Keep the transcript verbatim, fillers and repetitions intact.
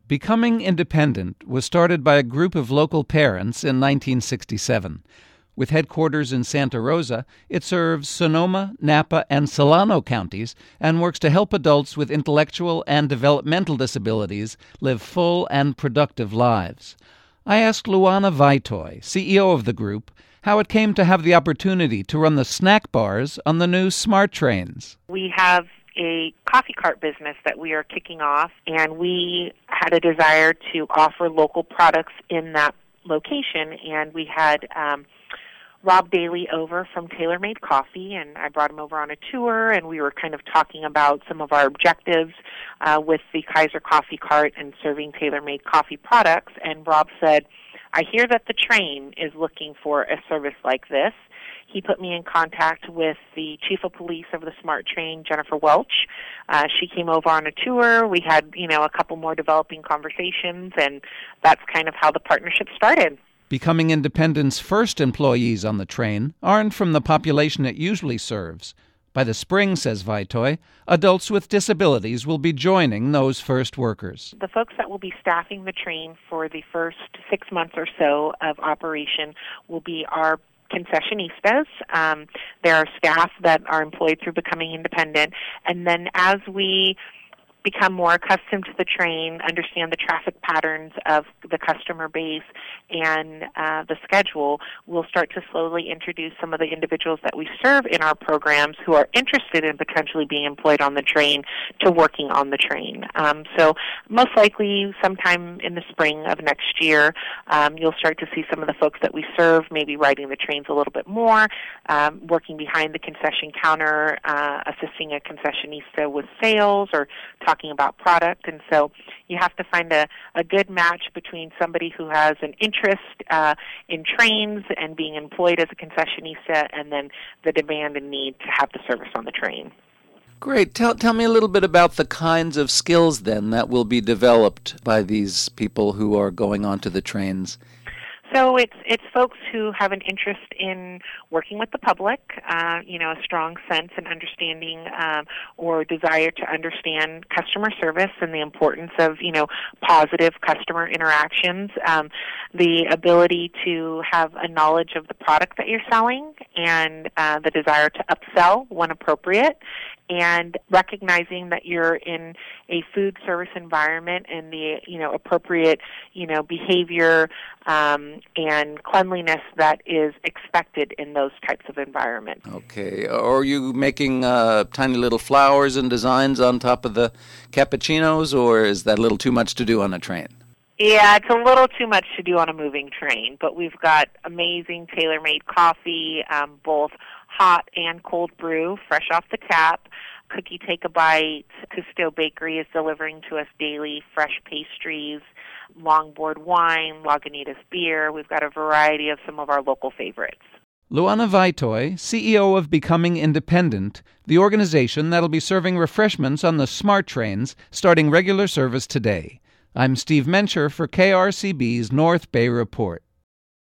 Becoming Independent was started by a group of local parents in nineteen sixty-seven. With headquarters in Santa Rosa, it serves Sonoma, Napa, and Solano counties and works to help adults with intellectual and developmental disabilities live full and productive lives. I asked Luana Vaitoy, C E O of the group, how it came to have the opportunity to run the snack bars on the new SMART trains. We have a coffee cart business that we are kicking off, and we had a desire to offer local products in that location, and we had um, Rob Daly over from TaylorMade Coffee, and I brought him over on a tour, and we were kind of talking about some of our objectives uh, with the Kaiser Coffee Cart and serving TaylorMade coffee products, and Rob said, I hear that the train is looking for a service like this. He put me in contact with the chief of police of the SMART train, Jennifer Welch. Uh, she came over on a tour. We had, you know, a couple more developing conversations, and that's kind of how the partnership started. Becoming Independent's first employees on the train aren't from the population it usually serves. By the spring, says Vaitoy, adults with disabilities will be joining those first workers. The folks that will be staffing the train for the first six months or so of operation will be our concessionistas. Um, there are staff that are employed through Becoming Independent. And then as we become more accustomed to the train, understand the traffic patterns of the customer base and uh, the schedule, we'll start to slowly introduce some of the individuals that we serve in our programs who are interested in potentially being employed on the train to working on the train. Um, so most likely sometime in the spring of next year, um, you'll start to see some of the folks that we serve maybe riding the trains a little bit more, um, working behind the concession counter, uh, assisting a concessionista with sales or talking about product. And so you have to find a, a good match between somebody who has an interest uh, in trains and being employed as a concessionista and then the demand and need to have the service on the train. Great. Tell, tell me a little bit about the kinds of skills then that will be developed by these people who are going onto the trains. So it's it's folks who have an interest in working with the public, uh, you know, a strong sense and understanding um, or desire to understand customer service and the importance of, you know, positive customer interactions, um, the ability to have a knowledge of the product that you're selling and uh, the desire to upsell when appropriate, and recognizing that you're in a food service environment and the, you know, appropriate, you know, behavior um, and cleanliness that is expected in those types of environments. Okay. Are you making uh, tiny little flowers and designs on top of the cappuccinos, or is that a little too much to do on a train? Yeah, it's a little too much to do on a moving train, but we've got amazing TaylorMade coffee, um, both hot and cold brew, fresh off the tap. Cookie Take a Bite. Cousteau Bakery is delivering to us daily fresh pastries, Longboard wine, Lagunitas beer. We've got a variety of some of our local favorites. Luana Vaitoy, C E O of Becoming Independent, the organization that'll be serving refreshments on the SMART trains starting regular service today. I'm Steve Mencher for K R C B's North Bay Report.